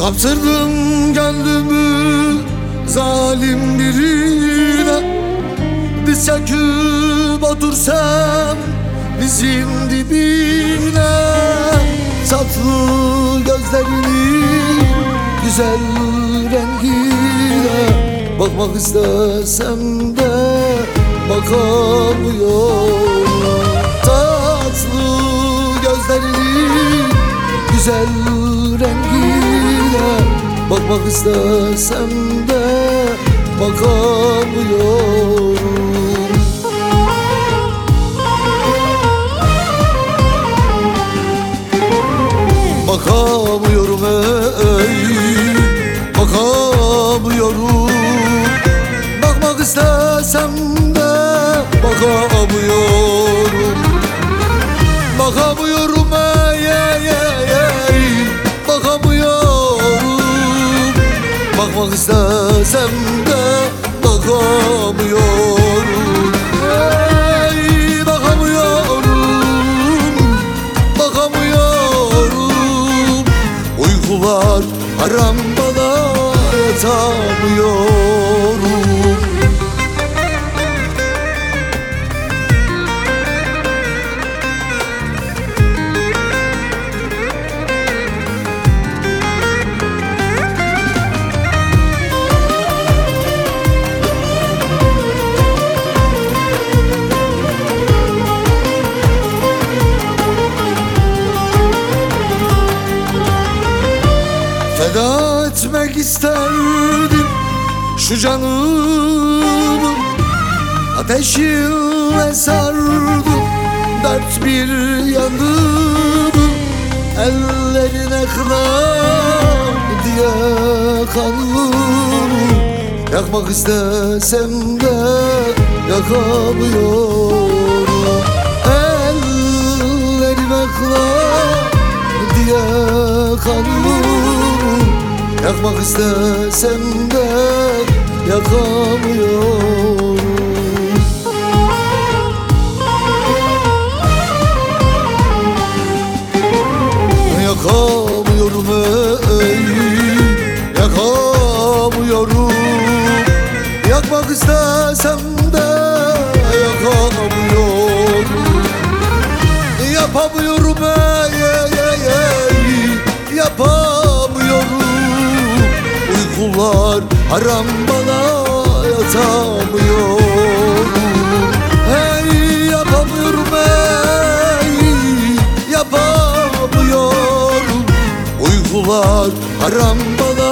Kaptırdım gönlümü zalim birine. Diz çöküp otursam dizin dibine. Tatlı gözlerinin güzel rengine bakmak istesem de bakamıyorum. Tatlı gözlerinin güzel rengine bakmak istesem de bakamıyorum. Bakamıyorum bakamıyorum. Bakmak istesem de bakamıyorum. Bakamıyorum bakamıyorum. Bakmak istesem de bakamıyorum. Bakamıyorum. Uykular haram bana, yatamıyorum. Feda etmek isterdim şu canımı, ateşinle sardım dört bir yanımı. Ellerine kınar diye kanımı yakmak istesem de yakamıyorum. Ellerime kınar diye kanımı yakmak istesem de yakamıyorum. Yakamıyorum yakamıyorum. Yakmak istesem de yakamıyorum. Yapamıyorum yapamıyorum. Uykular haram bana, yatamıyorum. Yapamıyorum yapamıyorum. Uykular haram bana,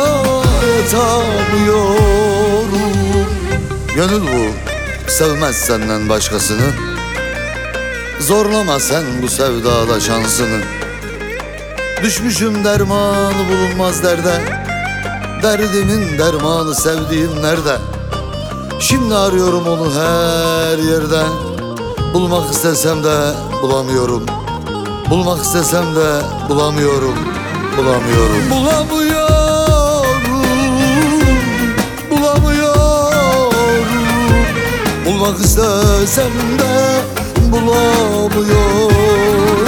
yatamıyorum. Gönül bu sevmez senden başkasını. Zorlama sen bu sevdada şansını. Düşmüşüm dermanı bulunmaz derde. Derdimin dermanı sevdiğim nerede? Şimdi arıyorum onu her yerde. Bulmak istesem de bulamıyorum. Bulmak istesem de bulamıyorum. Bulamıyorum. Bulamıyorum. Bulmak istesem de bulamıyorum.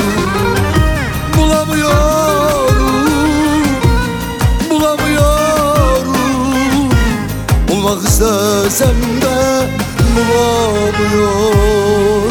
Bulmak istesem de bulamıyorum.